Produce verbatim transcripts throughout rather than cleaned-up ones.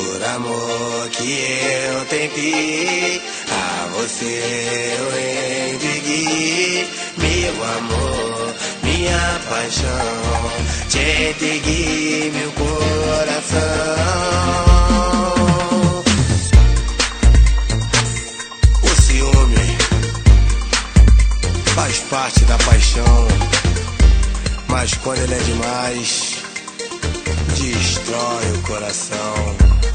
Por amor que eu tentei, a você eu entreguei. Meu amor, minha paixão, te entreguei meu coração. O ciúme faz parte da paixão, mas quando ele é demais, destrói o coração.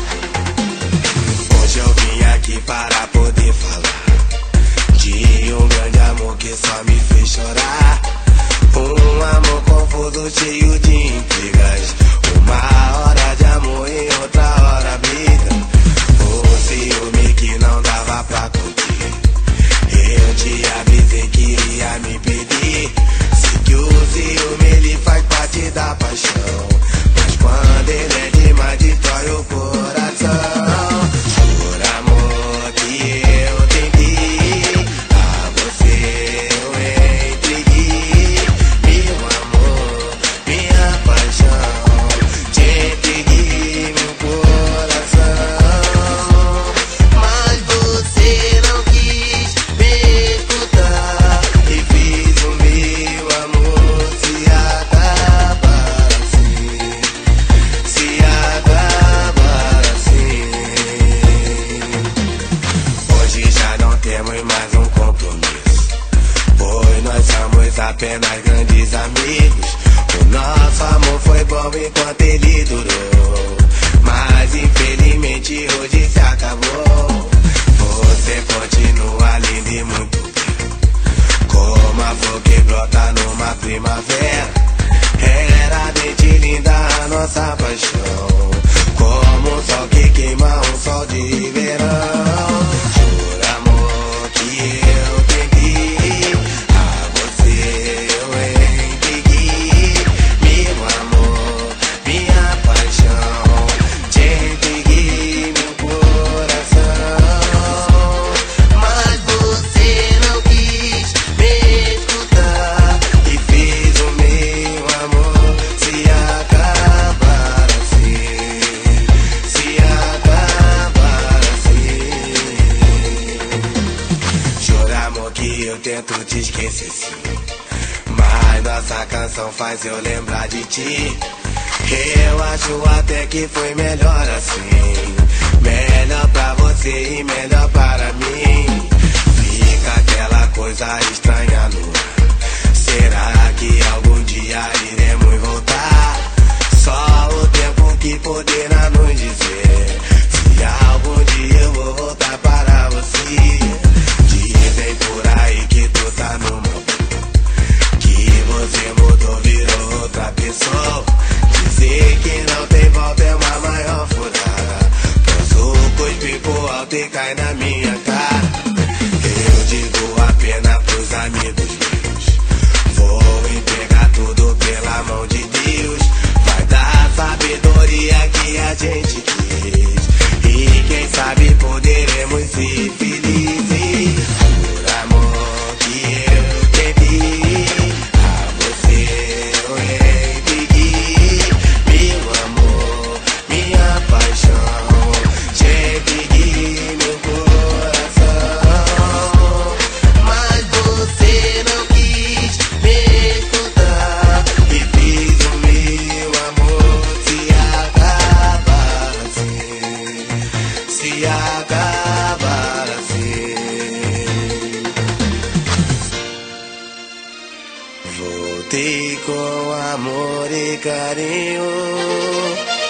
Hoje eu vim aqui para poder falar de um grande amor que só me fez chorar. Um amor confuso, cheio de intrigas. Uma hora de amor e outra hora briga. O ciúme que não dava pra curtir. Eu te avisei que iria me pedir. Sei que o ciúme ele faz parte da paixão, mas quando ele é demais destrói o coração. Por amor que eu tentei, a você eu entreguei. Meu amor, minha paixão, te entreguei meu coração. Mas você não quis me escutar e fiz o meu amor se acabar assim, se acabar assim. Hoje já não temos mais um compromisso, pois nós somos apenas grandes amigos. O nosso amor foi bom enquanto ele durou, mas infelizmente hoje se acabou. Você continua linda e muito bem, como a flor que brota numa primavera. Era dente linda a nossa paixão, como um sol que queima um sol de verão. Por amor que eu tentei, a você eu entreguei. Meu amor, minha paixão, te entreguei meu coração. Mas você não quis me escutar e fez o meu amor se acabar assim, se acabar assim. Juro, amor, que eu tento te esquecer sim, mas nossa canção faz eu lembrar de ti. Eu acho até que foi melhor assim, melhor pra você e melhor para mim. Fica aquela coisa estranha no ar. Será que algum dia iremos voltar? Só o tempo que poderá nos dizer se algum dia eu vou voltar para você. Dizem por aí que tu tá numa boa, que você mudou, virou outra pessoa. Dizer que não tem volta é uma maior furada, pois o cuspe pro alto e cai na minha cara. Eu digo apenas pros amigos meus, vou entregar tudo pela mão de Deus. Vai dar sabedoria que a gente quis, e quem sabe poderemos ser felizes. Por amor que eu tentei, a você eu entreguei. Meu amor, minha paixão, te entreguei meu coração. Mas você não quis me escutar e fiz o meu amor se acabar assim, se acabar assim. Voltei com amor e carinho,